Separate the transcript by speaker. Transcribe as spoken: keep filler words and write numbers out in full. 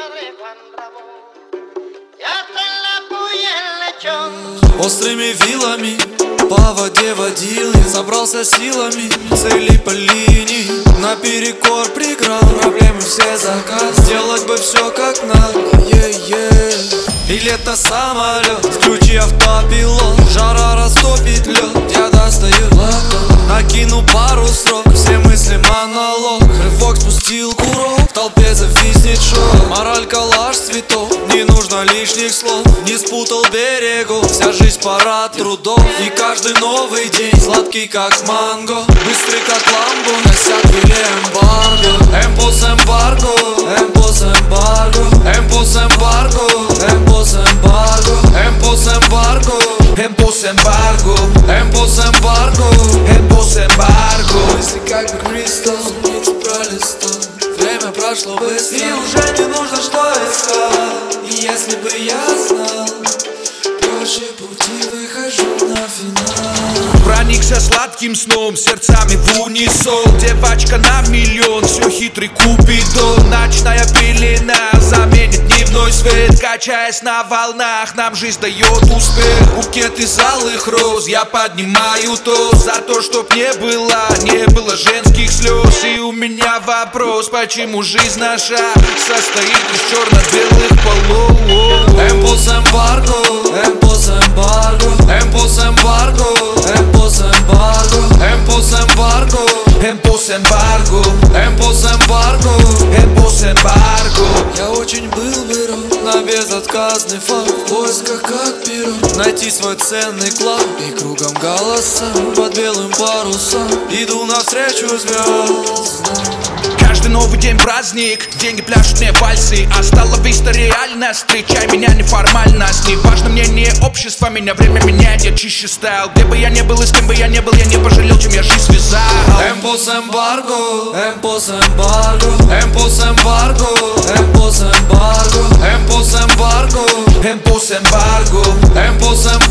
Speaker 1: Острыми вилами по воде водил я, собрался силами, цели по линии, наперекор преград, проблемы все заказ, сделать бы все как надо, yeah-yeah. И лето самолет, включи автопилот, жара растопит лед, я достаю лото, накину пару строк, все мысли монолог, рывок спустил курок, в толпе зависнет шок, мораль коллаж цветов, не нужно лишних слов, не спутал берегов, вся жизнь парад трудов, и каждый новый день сладкий как манго, быстрый как ламбо, косят или эмбарго, эмпос эмбарго, эмпос эмбарго, эмпос эмбарго, эмпос эмбарго, эмпос эмбарго,
Speaker 2: эмпос эмбарго,
Speaker 1: эмпос эмбарго,
Speaker 2: эмпос эмбарго.
Speaker 1: Мысли как бы кристалл, страницу пролистал, время прошло быстро, и уже не нужно что искать. И если бы я знал, проще пути выхожу на финал.
Speaker 2: Проникся сладким сном, сердцами в унисон, девочка на миллион, все хитрый купидон. Ночная пелена заменит дневной свет, качаясь на волнах, нам жизнь дает успех. Букет из алых роз, я поднимаю тост за то, чтоб не было, не было женских слез. И у меня вопрос, почему жизнь наша состоит из черно-белых полов.
Speaker 1: Эмпос эмбарго, эмпос эмбарго, эмпос эмбарго, эмпос эмбарго, эмпос эмбарго,
Speaker 2: эмпос эмбарго,
Speaker 1: эмпос эмбарго,
Speaker 2: эмпос эмбарго.
Speaker 1: Я очень был вырос на безотказный факт, в поисках как перо найти свой ценный клад. И кругом голоса под белым парусом иду навстречу звездам.
Speaker 2: Каждый новый день праздник, деньги пляшут мне вальсы, а стала виста реальность, встречай меня неформальность. Не важно мнение общества, меня время меняет, я чище стал. Где бы я ни был и с кем бы я ни был, я не пожалел, чем я жизнь связал.
Speaker 1: Эмпос эмбарго, эмпос эмбарго, эмпос эмбарго, эмпос эмбарго, эмпос эмбарго,
Speaker 2: эмпос эмбарго,
Speaker 1: эмпос эмбарго.